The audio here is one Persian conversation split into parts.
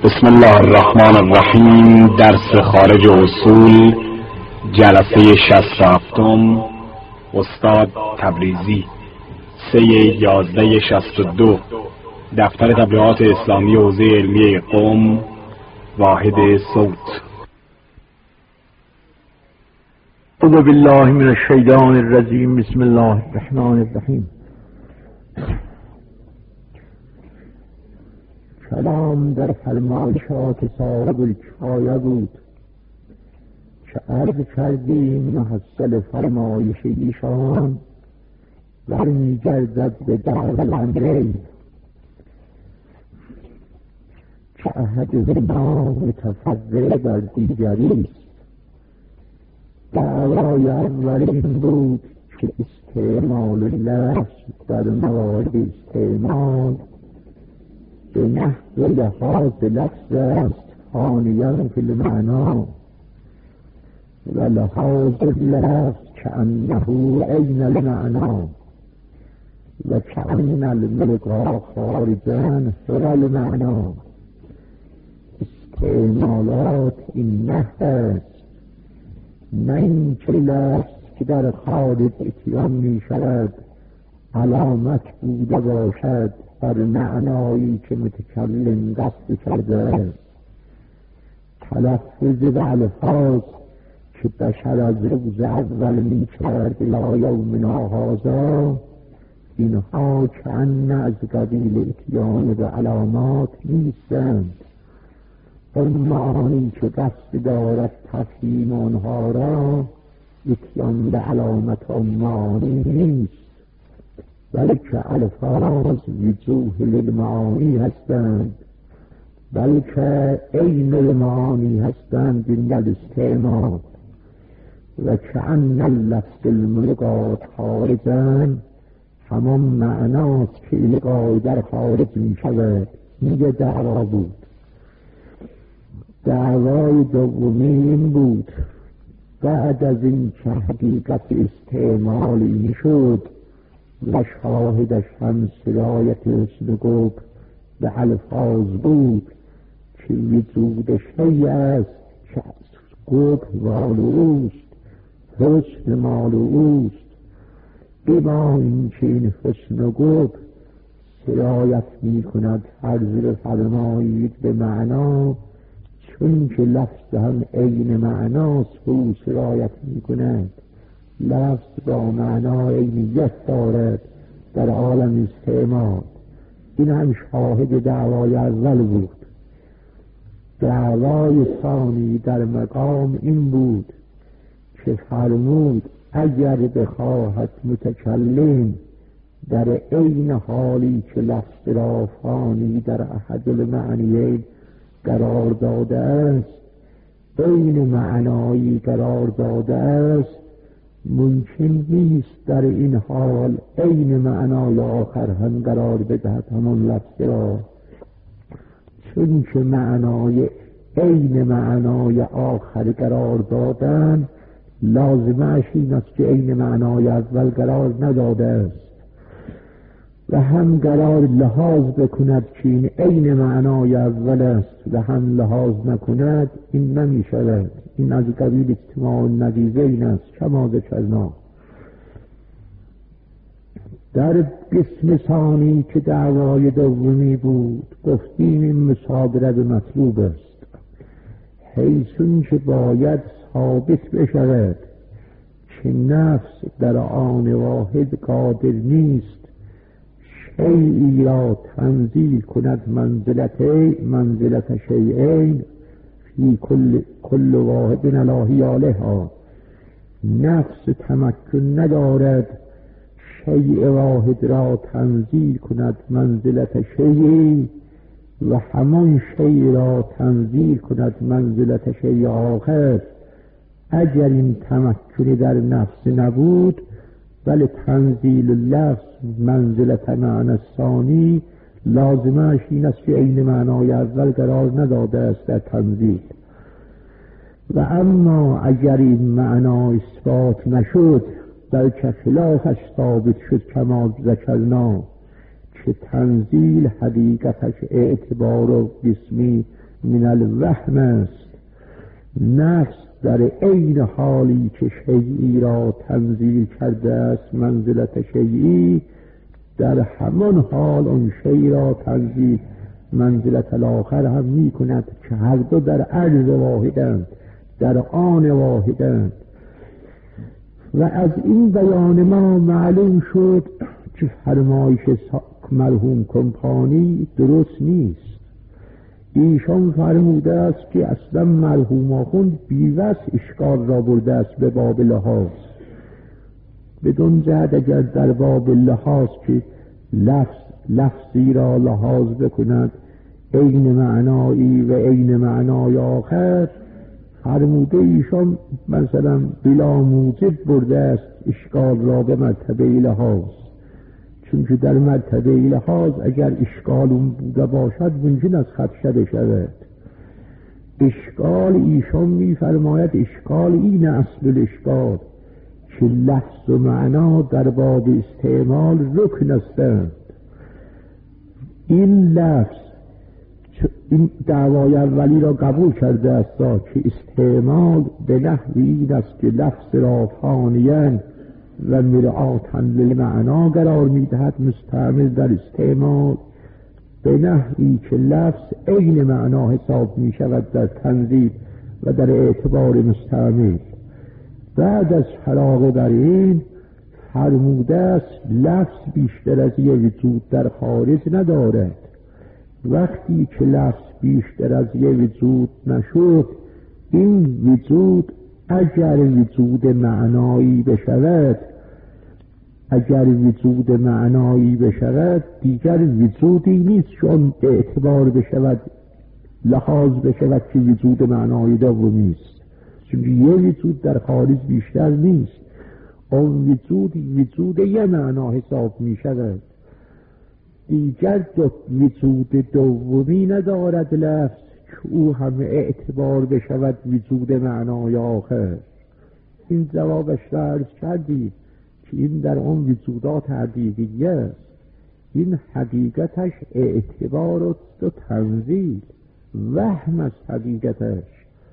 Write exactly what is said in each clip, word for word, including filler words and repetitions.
بسم الله الرحمن الرحیم. درس خارج اصول، جلسه شصت و هفتم، استاد تبریزی، سه یازده شصت و دو، دفتر تبلیغات اسلامی حوزه علمیه قم، واحد صوت. اعوذ بالله من الشیطان الرجیم. بسم الله الرحمن الرحیم. کلام در فرمایشات صاحب الکفایه بود که عرض کردیم محصل فرمایش ایشان برمی گردد به دعوی امرین که احدهما متفضل بر دیگری است. دعوای اول این بود که استعمال لفظ در موارد استعمال به نحو لحاظ لفظ است حانیان فی المعنا و لحاظ لفظ کأنه عین المعنا و کأن الملقا خارجا هو المعنا. استعمالات این نحو است، نه این که لفظ که در خارج اتیان می شود علامت بوده باشد بر معنایی که متکلم قصد کرده است. تلفظ به الفاظ که بشر از روز اول می کرد الی یومنا هذا، اینها کأن از قبیل اتیان به علامات نیستند. اون معانی که قصد دارد تفهیم آنها را اتیان به علامت آن معانی نیست، بلکه الفاظ وجوه للمعانی هستند، بلکه عین المعانی هستند این الاستعمال. و کأن اللفظ الملقات خارجا همان معناست که القای در خارج می شود. میگه دعوا بود. دعوای دومی این بود بعد از این که حقیقت استعمال این شد و شاهدش هم سرایت حسن گفت به الفاظ بود که وجود شیء است که گفت مال اوست، حسن مال اوست. بما این که این حسن گفت سرایت می کند عرض بفرمایید به معنا، چون که لفظ هم عین معناست او سرایت می کند. لفظ با معنا عینیت دارد در عالم استعمال. این هم شاهد دعوای اول بود. دعوای ثانی در مقام این بود که فرمود اگر بخواهد متکلم در عین حالی که لفظ را فانی در احد المعنیین قرار داده است عین معنایی قرار داده است، ممکن نیست در این حال عین معنای آخر هم قرار بدهد همان لفظ را، چون که معنای عین معنای آخر قرار دادن لازمش این است که عین معنای اول قرار نداده است و هم قرار لحاظ بکند که این عین معنای اول است و هم لحاظ نکند این نمی شود. این از قبیل اجتماع نقیضه این است. کما ذکرنا در قسم ثانی که دعوای دومی بود گفتیم این مصادره به مطلوب است، حیثون که باید ثابت بشود که نفس در آن واحد قادر نیست شیئی را تنزیل کند منزلته منزلت شیئین فی کل, کل واحد الهی آلها. نفس تمکن ندارد شیء واحد را تنزیل کند منزلت شیئی و همان شیء را تنزیل کند منزلت شیء آخر. اگر این تمکن در نفس نبود بل تنزیل لفظ منزلت معنی ثانی لازمش این است که عین معنای اول قرار نداده است در تنزیل. و اما اگر این معنا اثبات نشد بلکه خلافش ثابت شد کما ذکرنا که تنزیل حقیقتش اعتبار و قسمی من الوهم است. نفس در عین حالی که شیئی را تنزیل کرده است منزلت شیئی، در همان حال اون شیئی را تنزیل منزلت الاخر هم می کند که هر دو در عرض واحدند، در آن واحدند. و از این بیان ما معلوم شد که فرمایش مرحوم کمپانی درست نیست. ایشان فرموده است که اصلا مرحوم آخوند بیوس اشکال را برده است به باب لحاظ. بدون جهت اگر در باب لحاظ که لفظ لفظی را لحاظ بکند عین معنایی و عین معنای آخر، فرموده ایشان مثلا بلا موجب برده است اشکال را به مرتبه لحاظ، چون که در مرتبه لحاظ اگر اشکال اون بوده باشد ممکن است خدشه شود. اشکال ایشان می فرماید اشکال این اصل الاشکال که لفظ و معنا در باب استعمال رکن هستند. این لفظ این دعوای اولی را قبول کرده است که استعمال به نحوی این است که لفظ را فانیاً و مرآتاً للمعنا قرار میدهد مستعمل در استعمال، به نحوی که لفظ عین معنا حساب می شود در تنزیل و در اعتبار مستعمل. بعد از فراغ در این فرموده است لفظ بیشتر از یه وجود در خارج ندارد. وقتی که لفظ بیشتر از یه وجود نشد، این وجود اگر وجود معنایی بشود اگر وجود معنایی بشود دیگر وجودی نیست چون اعتبار بشود لحاظ بشود که وجود معنایی دومی است، چون یه وجود در خارج بیشتر نیست. اون وجود وجود یه معنا حساب می شود، دیگر دو وجود دومی ندارد لفظ که او هم اعتبار بشود وجود معنای آخر. این جوابش را عرض کردید که این در اون وجودات حقیقیه است. این حقیقتش اعتبار و تنزیل، وهم از حقیقتش.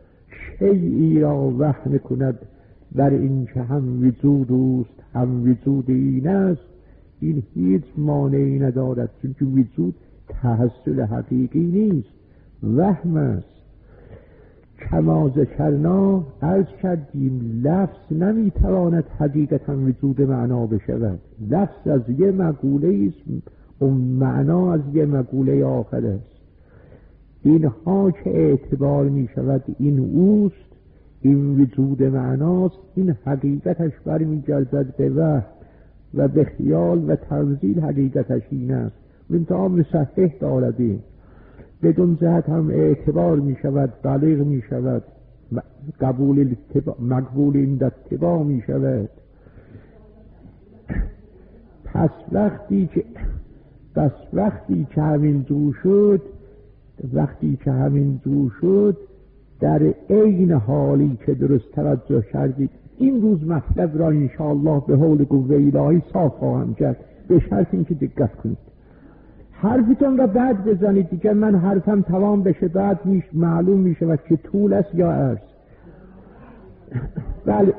شیئی را وهم کند بر این که هم وجود اوست هم وجود این است، این هیچ مانعی ندارد، چون که وجود تحصل حقیقی نیست، وهم است. کما ذکرنا عرض کردیم لفظ نمیتواند حقیقتا وجود معنا بشود. لفظ از یه مقوله است، اون معنا از یه مقوله آخر است. اینها که اعتبار می شود این اوست، این وجود معناست، این حقیقتش برمی گردد به وهم و به خیال و تنزیل حقیقتش این است. منتها مصحح داردیم، بدون جهت هم اعتبار می شود، بلیغ می شود، قبول مقبول این اتباع می شود. پس وقتی که پس وقتی که همین دو شد وقتی که همین دو شد در عین حالی که درست توجه کردید، این روز مطلب را انشاءالله به حول قوه الهی صاف خواهم کرد، به شرط اینکه دقت کنید. حرفتون را بعد بزنید دیگه، من حرفم تمام بشه بعد میش معلوم میشه و که طول است یا عرض. بله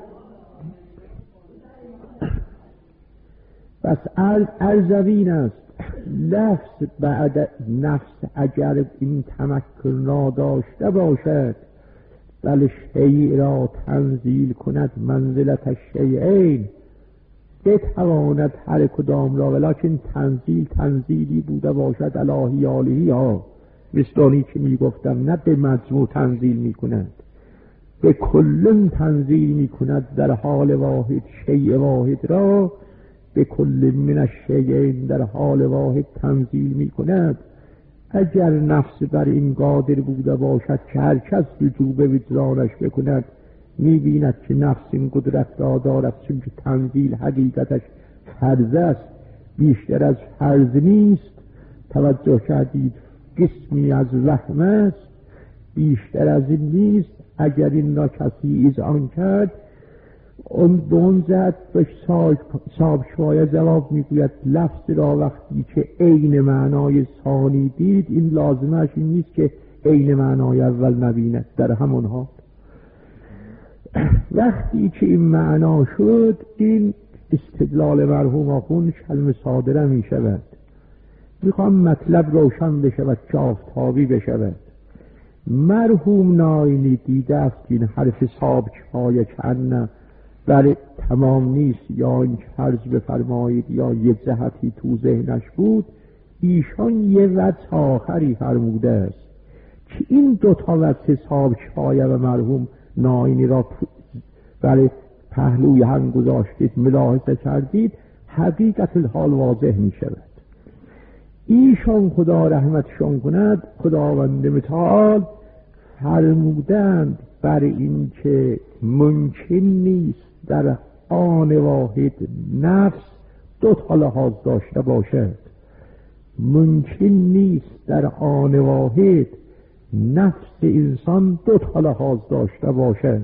بس عرض عرضوین است. لفظ بعد نفس اگر این تمکن را داشته باشد بل شیء را تنزیل کند منزلت الشیئین، بتواند هر کدام را، ولیکن تنزیل تنزیلی بوده باشد الهی آلهی ها، مثل آنی که می گفتم نه به مجموع تنزیل می کند، به کل تنزیل می کند در حال واحد شیء واحد را، به کل من الشیئین در حال واحد تنزیل می کند. اگر نفس بر این قادر بوده باشد که هر کس رجوع به وجدانش بکند، می بیند که نفس این قدرت را دارد، چون که تنزیل حقیقتش فرض است، بیشتر از فرض نیست. توجه کردید، قسمی از وهم است، بیشتر از این نیست. اگر این را کسی اذعان کرد، اون به اون زد به صاحب شوایه جواب میگوید لفظ را وقتی که عین معنای ثانی دید، این لازمش این نیست که عین معنای اول نبیند در همون حال. وقتی که این معنا شد، این استدلال مرحوم آخوند کلمه صادره می شود. میخوام مطلب روشن بشود که آفتابی بشود. مرحوم ناینی دیده است این حرف صاحب کفایه کنه برای تمام نیست، یا این عرض بفرمایید یا یه جهتی تو ذهنش بود. ایشان یه وجه آخری فرموده است که این دوتا وجه صاحب کفایه و مرحوم ناینی را برای پهلوی هم گذاشتید، ملاحظه کردید، حقیقت الحال واضح می شود. ایشان خدا رحمتشان کند، خداوند متعال فرمودند بر این که ممکن نیست در آن واحد نفس دو تا لحاظ داشته باشد. ممکن نیست در آن واحد نفس انسان دو تا لحاظ داشته باشد،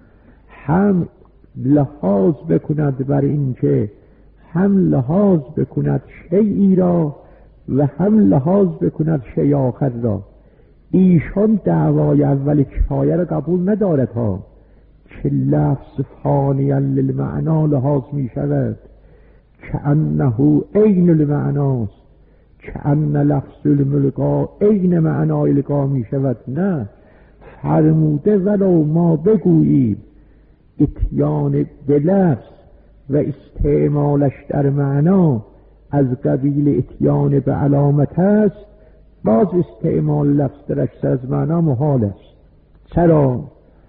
هم لحاظ بکند بر این که هم لحاظ بکند شیئی را و هم لحاظ بکند شیء آخر را. ایشان دعوای اول کفایه را قبول ندارد ها، که لفظ فانیا للمعنا لحاظ می شود که انه عین المعناست، که ان لفظ الملقا عین معنای لقا می شود. نه، فرموده ولو ما بگوییم اتیان به لفظ و استعمالش در معنا از قبیل اتیان به علامت است، باز استعمال لفظ در اکثر از معنا محال است. چرا؟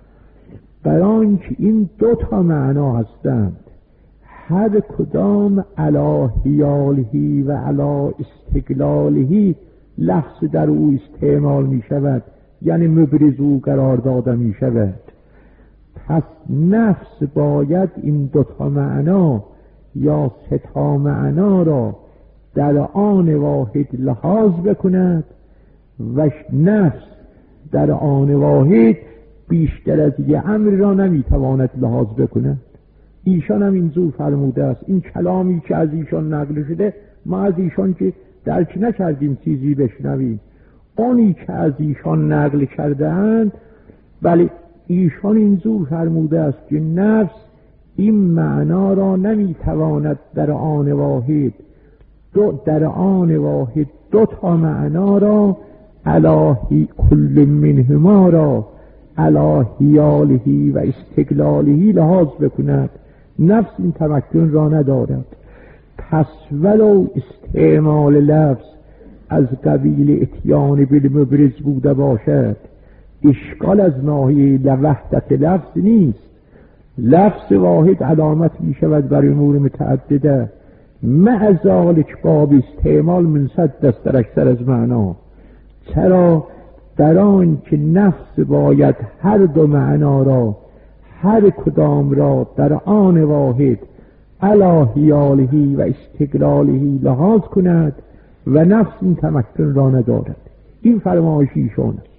برای که این دو تا معنا هستند، هر کدام علی حیالهی و علی استقلالهی لفظ در او استعمال می شود، یعنی مبرز او قرار داده می شود. پس نفس باید این دو تا معنا یا سه تا معنا را در آن واحد لحاظ بکند و نفس در آن واحد بیشتر از یه امر را نمیتواند لحاظ بکند. ایشان هم اینجور فرموده است. این کلامی که از ایشان نقل شده ما از ایشان که درک نکردیم چیزی بشنویم، اونی که از ایشان نقل کرده اند، بله ایشان اینجور فرموده است که نفس این معنا را نمیتواند در آن واحد دو در آن واحد دو تا معنا را علی کل منهما را علی حیالهی و استقلالهی لحاظ بکند. نفس این تمکن را ندارد. پس ولو استعمال لفظ از قبیل اتیان بالمبرز بوده باشد، اشکال از ناحیه وحدت لفظ نیست. لفظ واحد علامت می شود بر امور متعدده، مع ذالک باب استعمال منصد است در اکثر از معنا. چرا؟ در آن که نفس باید هر دو معنا را هر کدام را در آن واحد علی حیالهی و استقلالهی لحاظ کند و نفس این تمکن را ندارد. این فرمایش ایشان است.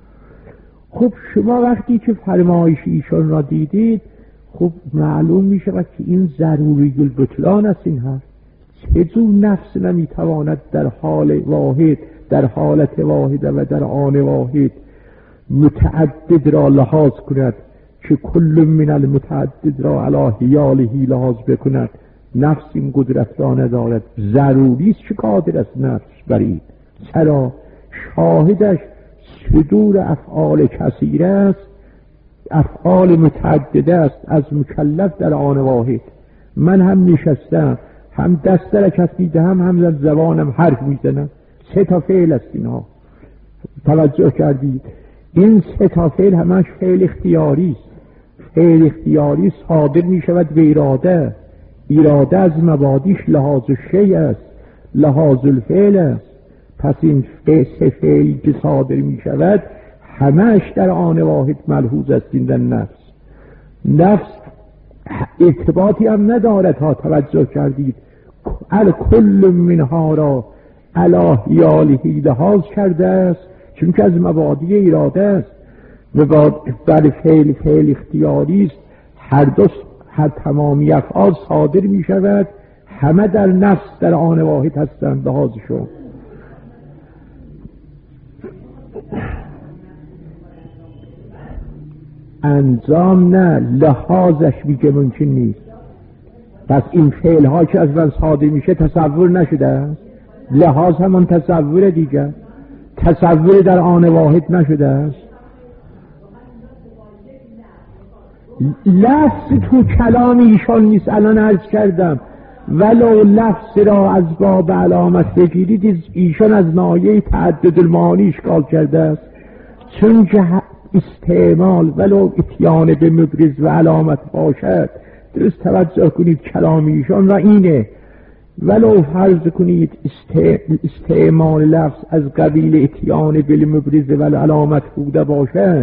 خب شما وقتی که فرمایش ایشان را دیدید، خب معلوم می شود که این ضروری البطلان است. این هست چجور نفس نمیتواند در حال واحد در حالت واحد و در آن واحد متعدد را لحاظ کند که کل من المتعدد را علی حیالهی لحاظ بکند. نفس این قدرت را ندارد. ضروری است که قادر است نفس بر این. چرا؟ شاهدش صدور افعال کثیره است، افعال متعدده است از مکلف در آن واحد. من هم نشستم، هم دست حرکت میدهم، هم در زبانم حرف میزنم. سه تا فعل است اینها. توجه کردید؟ این سه تا فعل همش فعل اختیاری است. فعل اختیاری صادر می شود به اراده. اراده از مبادیش لحاظ شیء است، لحاظ الفعل است. پس این سه فعلی که صادر می شود همش در آن واحد ملحوظ است. این در نفس نفس ارتباطی هم ندارد ها. توجه کردید؟ الکل منها را علی حیالهی لحاظ کرده است، چون که از مبادی اراده است. بر فعل فعل اختیاری است. هر دو هر تمامی افعال صادر می شود، همه در نفس در آن واحد هستند لحاظشون. انجام نه، لحاظش میگه ممکن نیست. پس این فعل ها که از من صادر میشه تصور نشده است، لحاظ همان تصور دیگر، تصور در آن واحد نشده است. لفظ تو کلام ایشان نیست. الان عرض کردم ولو لفظ را از باب علامت بگیرید، ایشان از ناحیه تعدد المعانی اشکال کرده است، چون که استعمال ولو اتیان به مبرز و علامت باشد. درست توجه کنید کلام ایشان و اینه، ولو فرض کنید استعمال لفظ از قبیل اتیان به مبرز و علامت بوده باشد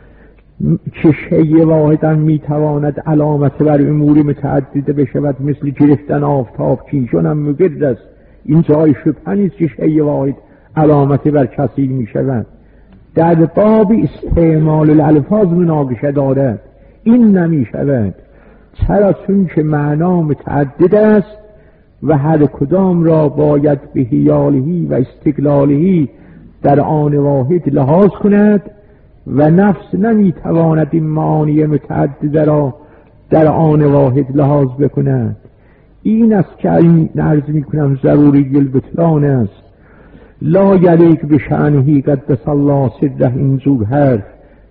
که شیء واحدا میتواند علامت بر امور متعدده بشود، مثل گرفتن آفتاب که ایشان هم مبرز است. این جای شبهه نیست که شیء واحد علامت بر کثیر میشود. در باب استعمال الالفاظ مناقشه دارد، این نمیشود. چرا؟ چون که معنا متعدد است و هر کدام را باید به حیالهی و استقلالهی در آن واحد لحاظ کند و نفس نمیتواند این معانی متعدد را در آن واحد لحاظ بکند. این است که این عرض میکنم ضروری البطلان است. لا یلیک به شأنه قدس الله سره، اینجور حرف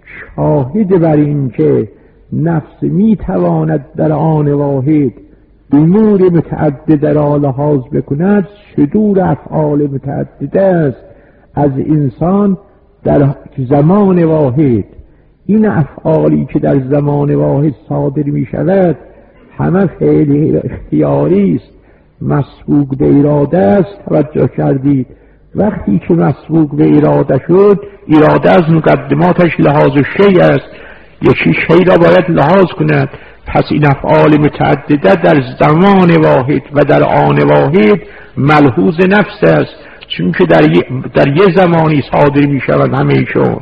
شاهد بر این که نفس میتواند در آن واحد امور متعدد را لحاظ بکند، صدور افعال متعدد است از انسان در زمان واحد. این افعالی که در زمان واحد صادر می شود همه فعل اختیاری است، مسبوق به اراده است. توجه کردید وقتی که مسبوق به اراده شد، اراده از مقدماتش لحاظ شیء است، یکی شیء را باید لحاظ کند. پس این افعال متعدده در زمان واحد و در آن واحد ملحوظ نفس است، چون که در, در یه زمانی صادر می شود همیشون.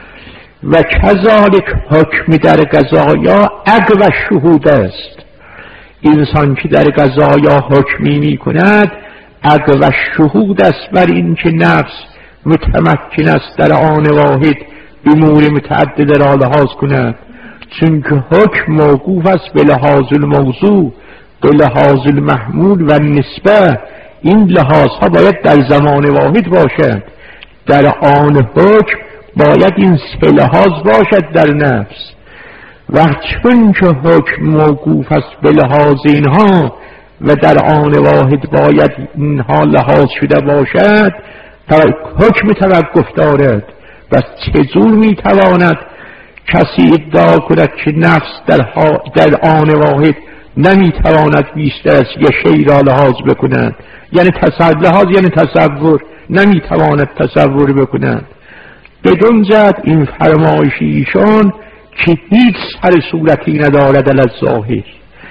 و کذالک حکم در قضایا عقب شهود است. انسان که در قضایا حکمی می کند عقب شهود است بر این که نفس متمکن است در آن واحد امور متعدد را لحاظ کند، چون که حکم موقوف است به لحاظ الموضوع، به لحاظ المحمول و نسبه. این لحاظ ها باید در زمان واحد باشد. در آن حکم باید این سه لحاظ باشد در نفس. و چون که حکم موقوف است به لحاظ اینها و در آن واحد باید اینها لحاظ شده باشد، حکم توقف دارد. و چجور میتواند کسی ادعا کند که نفس در, در آن واحد نمیتواند بیشتر از یه شیء را لحاظ بکند؟ یعنی تصور لحاظ یعنی تصور، نمیتواند تصور بکند. بدون جهت این فرمایش ایشان که هیچ سر صورتی ندارد علی الظاهر.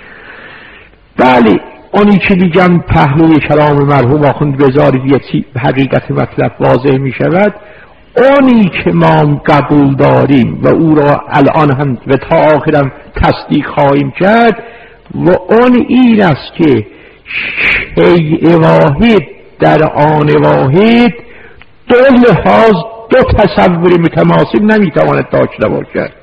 بله، اونی که میگم پهلوی کلام مرحوم آخوند بذارید یه چی حقیقت مطلب واضح میشود. اونی که ما قبول داریم و او را الان هم و تا آخرم تصدیق خواهیم کرد، و اون این است که شیء واحد در آن واحد دو لحاظ، دو تصور متماثل نمیتواند داشته باشد.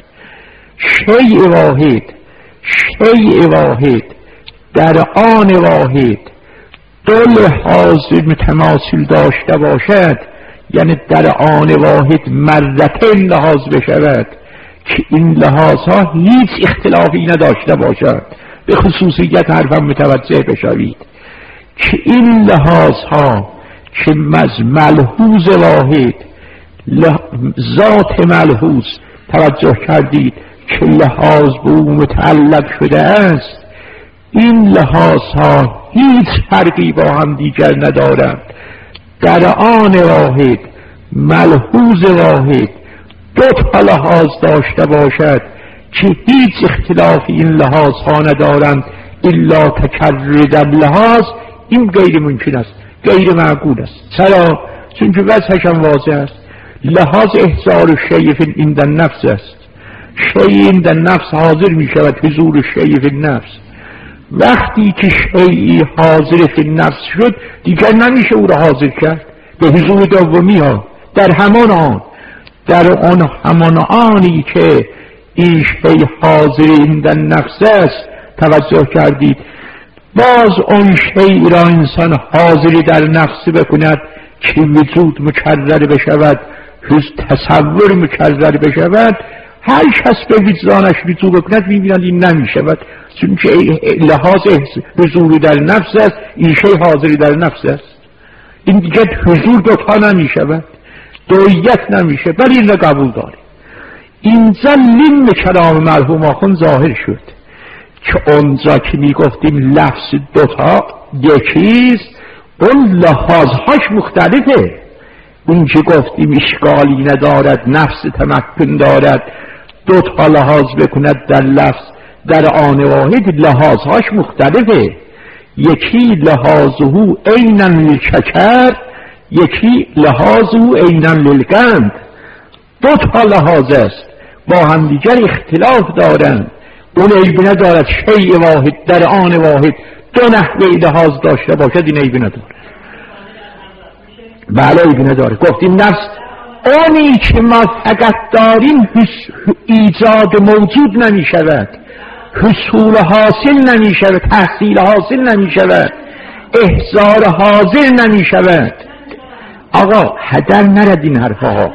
شیء واحد شیء واحد در آن واحد دو لحاظ متماثل داشته باشد، یعنی در آن واحد مرتين لحاظ بشود که این لحاظ ها هیچ اختلافی نداشته باشد. به خصوصیت حرفم متوجه بشوید که این لحاظ ها که ملحوظ واحد، ذات ملحوظ، توجه کردید که لحاظ به او متعلق شده است، این لحاظ ها هیچ فرقی با هم دیگر ندارند. در آن واحد ملحوظ واحد دو تا لحاظ داشته باشد که هیچ اختلاف این لحاظ ها ندارند الا تکرر لحاظ، این غیر ممکن است، غیر معقول است. چرا؟ چون که وضعش هم واضح است. لحاظ احضار شیء فی عند النفس است. شیء عند النفس حاضر می شود، حضور شیء فی النفس. وقتی که شیئی حاضر فی النفس شد دیگر نمیشه او را حاضر کرد به حضور دومی ها. در همان آن در آن همان آنی که این شی حاضر این در نفس است. توجه کردید؟ باز اون شی را انسان حاضری در نفس بکند که وجود مکرر بشود، تصور مکرر بشود، هر کس به وجدانش رجوع بکند می‌بیند این نمی‌شود، چون که لحاظ حضور در نفس است، این شی حاضری در نفس است. این دیگه حضور دوتا نمی‌شود، دویت نمیشه، ولی این را قبول داریم. اینجا لین کلام مرحوم آخوند ظاهر شد که اونجا که میگفتیم لفظ دوتا یکیست، اون لحاظهاش مختلفه. اون که گفتیم اشکالی ندارد، نفس تمکن دارد، دوتا لحاظ بکند در لفظ در آن واحد، لحاظهاش مختلفه. یکی لحاظه عینا للشکر، یکی لحاظه عینا للقند. دو تا لحاظ است، با هم دیگر اختلاف دارند. اون عیب ندارد شیء واحد در آن واحد دو نحوه لحاظ داشته باشد، این عیب ندارد. بله عیب ندارد. گفتیم نفس اونی که ما فقط داریم ایجاد موجود نمی شود، حصول حاصل نمی شود، تحصیل حاصل نمی شود، احضار حاضر نمی شود. آقا هدر نرد این حرفها.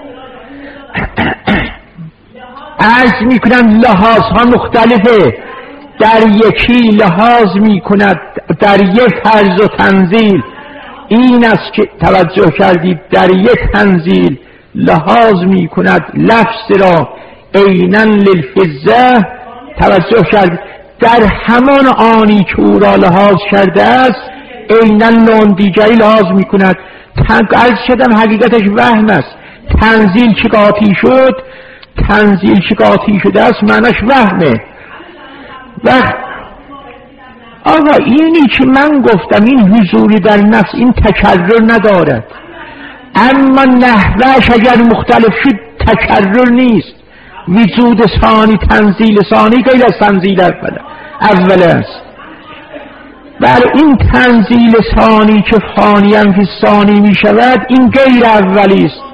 عرض می کنم لحاظ ها مختلفه. در یکی لحاظ می کند در یک فرض و تنزیل، این است که توجه کردید، در یک تنزیل لحاظ می کند لفظ را عینا للفظه. توجه کردید در همان آنی که او را لحاظ کرده است عینا لون دیگری لحاظ می کند. عرض شدم حقیقتش وهم است. تنزیل که قاطی شد، تنزیل که قاطی شده است معناش وهمه. و آقا اینی که من گفتم این حضوری در نفس این تکرر ندارد، اما نحوهش اگر مختلف شد تکرر نیست. وجود ثانی تنزیل ثانی غیر از تنزیل اول اول است. بر این تنزیل ثانی که فانی هم فی ثانی می شود این غیر اولی است.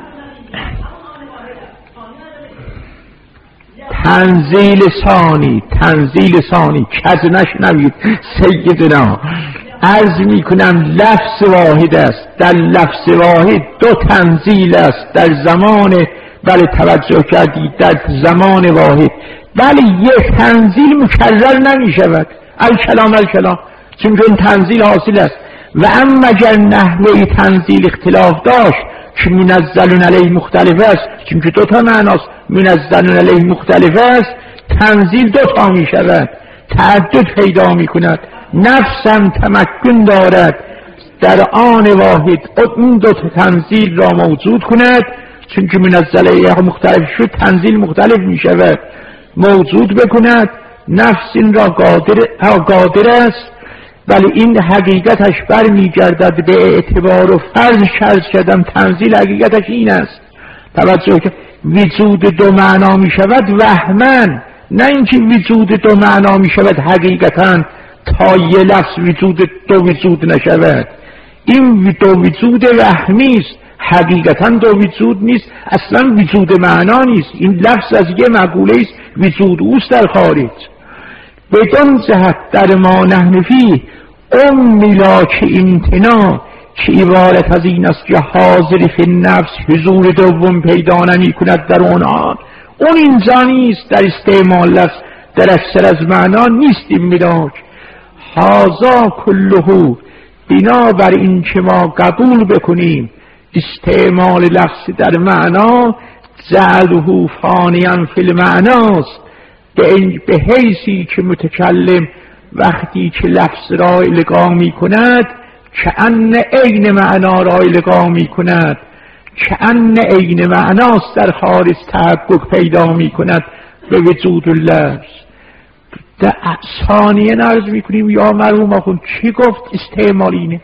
تنزیل ثانی تنزیل ثانی کزنش نمید سیدنا. عرض می کنم لفظ واحد است، در لفظ واحد دو تنزیل است در زمان، بله توجه کردید در زمان واحد، بله یک تنزیل مکرر نمی شود. الکلام الکلام، چون اون تنزیل حاصل است. و اما اگر نحوه تنزیل اختلاف داشت که منزل علیه مختلف است، چون که دو تا معناست، منزل علیه مختلف است، تنزیل دو تا می شود، تعدد پیدا می کند. نفسم تمکن دارد در آن واحد اون دو تنزیل را موجود کند، چون که منزل علیه مختلف شد تنزیل مختلف می شود، موجود بکند. نفس این را قادر, قادر است. ولی این حقیقتش بر می گردد به اعتبار و فرض شرط کردم تنزیل حقیقتش این است. توجه که وجود دو معنا می شود وهمن، نه اینکه وجود دو معنا می شود حقیقتا تا یه لفظ وجود دو وجود نشود. این دو وجود وهمی است، حقیقتا دو وجود نیست، اصلا وجود معنا نیست. این لفظ از یه مقوله است، وجود اوست در خارج. بدون جهت در ما نحن فی ام ملاک امتنا که عبارت از این است که حاضر فی نفس حضور دوم پیدا نمی کند در اون آن. اون اینجا نیست، در استعمال لفظ در اکثر از معنا نیست این ملاک. هازا کلهو، بنابر این که ما قبول بکنیم استعمال لفظ در معنا جعله فانیاً فی المعناست، به حیثی که متکلم وقتی که لفظ را القا می کند که ان عین معنا را القا می کند، که ان عین معناست در خارج تحقق پیدا می کند به وجود اللفظ. در ثانیه عرض می کنیم یا مرحوم آخوند چی گفت استعمال اینه؟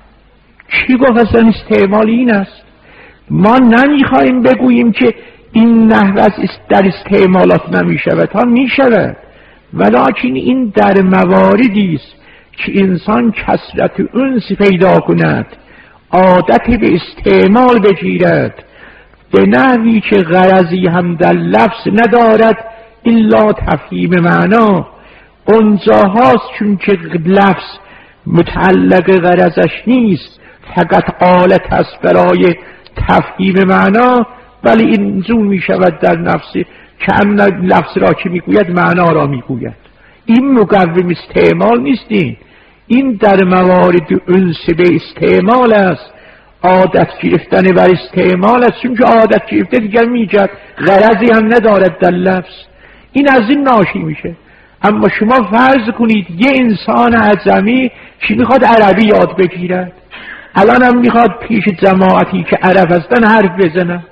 چی گفت اصلا استعمال این است؟ ما نمیخوایم بگوییم که این نحوه در استعمالات نمی شود، ها می شود، ولیکن این در مواردی است که انسان کثرت انس پیدا کند، عادت به استعمال بگیرد، به نحوی که غرضی هم در لفظ ندارد، الا تفهیم معنا. اونجاهاست چون که لفظ متعلق غرضش نیست، فقط آلت است برای تفهیم معنا، ولی این زون می شود در نفس که ان لفظ را که می گوید معنا را می گوید. این مقوم استعمال نیست، این این در موارد انس به استعمال است، عادت گرفتن بر استعمال است، چون که عادت گرفته دیگر میجد غرضی هم ندارد در لفظ، این از این ناشی میشه. اما شما فرض کنید یه انسان اعجمی که میخواد عربی یاد بگیرد، الان هم میخواد پیش جماعتی که عرب هستن حرف بزند.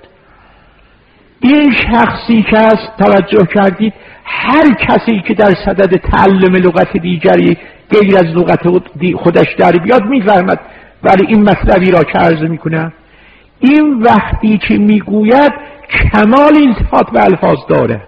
این شخصی که هست توجه کردید هر کسی که در صدد تعلم لغت دیگری غیر از لغت خودش در بیاد میفهمد، ولی این مطلبی را که عرض میکنم، این وقتی که میگوید کمال التفات به الفاظ دارد.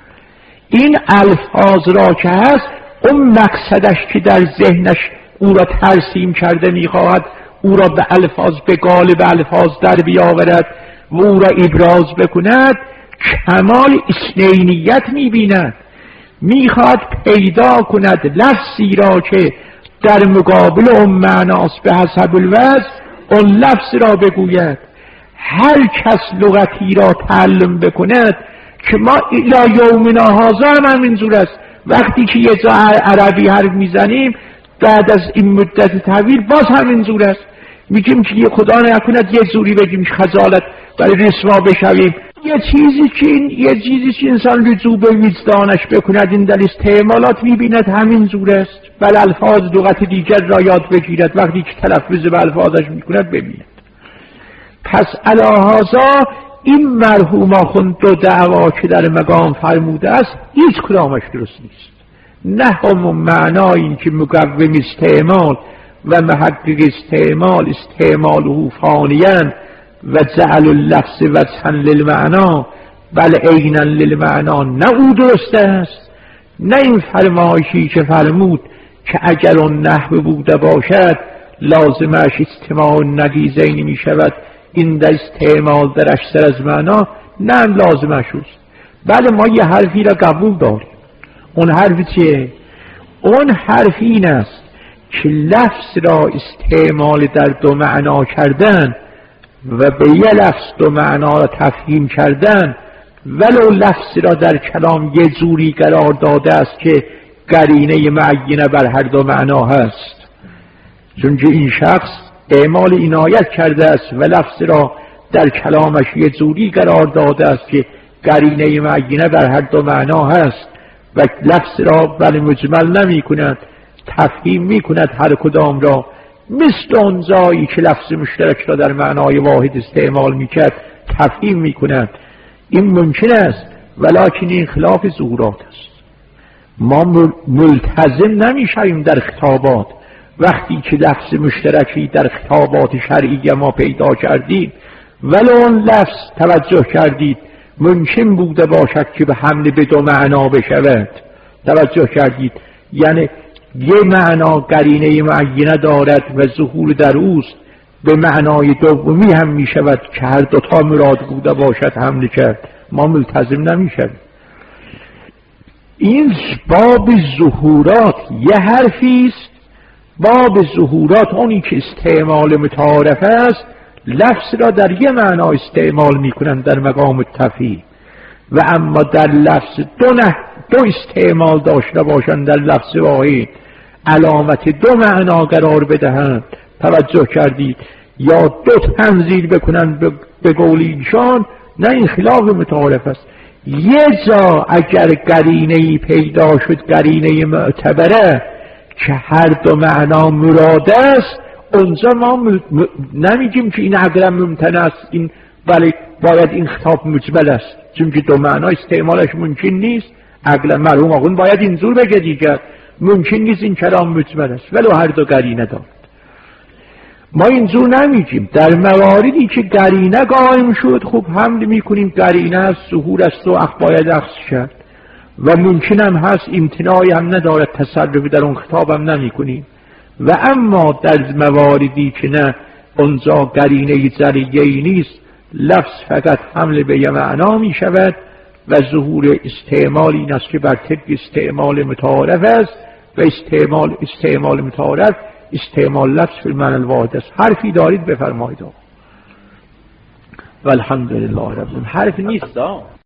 این الفاظ را که هست اون مقصدش که در ذهنش او را ترسیم کرده میخواهد او را به الفاظ به قالب الفاظ در بیاورد و او را ابراز بکند، کمال اثنینیت میبیند. میخواد پیدا کند لفظی را که در مقابل اون معناست به حسب الوضع، اون لفظ را بگوید. هر کس لغتی را تعلم بکند که ما الی یومنا هذا هم همینجور است، وقتی که یه جا عربی حرف میزنیم بعد از این مدت طویل باز همینجور است، میگیم که خدا نکند یه جوری بگیم خجالت برای رسوا بشویم. یه چیزی که این یه چیزی که انسان رجوع به وجدانش بکند این در استعمالات میبیند همینجور است، بل الفاظ لغت دیگر را یاد بگیرد، وقتی که تلفظ به الفاظش میکند ببیند. پس علی هذا این مرحوم آخوند دو دعوا که در مقام فرموده است هیچ کدامش درست نیست. نه هم معنای این که مقوم استعمال و محقق استعمال استعماله فانیاً و جعل اللفظ وجها للمعنا بل عینا للمعنا، نه او درست است، نه این فرمایشی که فرمود که اگر اون نحو بوده باشد لازمش استماع نقیضین می شود، این در استعمال در اشتر از معنا، نه لازمش است. بله ما یه حرفی را قبول داریم. اون حرفی چیه؟ اون حرف این است که لفظ را استعمال در دو معنا کردن و به یه لفظ دو معنا را تفهیم کردن، ولو لفظ را در کلام یه جوری قرار داده است که قرینه معینه بر هر دو معنا هست، چون که این شخص اعمال عنایت کرده است و لفظ را در کلامش یه جوری قرار داده است که قرینه معینه بر هر دو معنا هست و لفظ را بل مجمل نمی کند، تفهیم می کند هر کدام را، مثل اون جایی که لفظ مشترک را در معنای واحد استعمال می کرد تفهیم می کند. این ممکن است، ولکن این خلاف ظهورات است. ما ملتزم نمی شویم در خطابات وقتی که لفظ مشترکی در خطابات شرعی ما پیدا کردیم، ولو اون لفظ توجه کردید ممکن بوده باشد که به حمل به دو معنا بشود. توجه کردید یعنی یه معنا قرینه معینه دارد و ظهور در اوست، به معنای دومی هم می شود که هر دوتا مراد بوده باشد حمل کرد. ما ملتزم نمی شود. این باب ظهورات یه حرفی است. باب ظهورات اونی که استعمال متعارف است، لفظ را در یه معنا استعمال می کنند در مقام تفهیم، و اما در لفظ دو نه دو استعمال داشته باشند در لفظ واحد، علامت دو معنا قرار بدهند. توجه کردید؟ یا دو تنزیل بکنند به قول ایشان، نه این خلاف متعارف است. یه جا اگر قرینه‌ای پیدا شد، قرینه معتبره که هر دو معنا مراد است، اونجا ما م... م... نمیگیم که این عقلا ممتنع است، این بله باید این خطاب مجمل است، چون که دو معنا استعمالش ممکن نیست. عقلا مرحوم آقون باید اینجور بگه دیگر، ممکن نیست این کلام مجمل است ولو هر دو قرینه دارد. ما اینجور نمیگیم. در مواردی که قرینه قائم شد خب حمل میکنیم قرینه است، ظهور است و اخ باید اخذ شد، و ممکن هم هست امتناعی هم ندارد، تصرفی در اون خطاب هم نمی کنیم. و اما در مواردی که نه اونجا قرینه ذریعه‌ای نیست، لفظ فقط حمل به یه معنا می شود و ظهور استعمال این است که بر طبق استعمال متعارف است و استعمال استعمال متعارف استعمال لفظ فی المعنی الواحد است. حرفی دارید بفرمایید. والحمدلله رب العالمین. حرف نیست.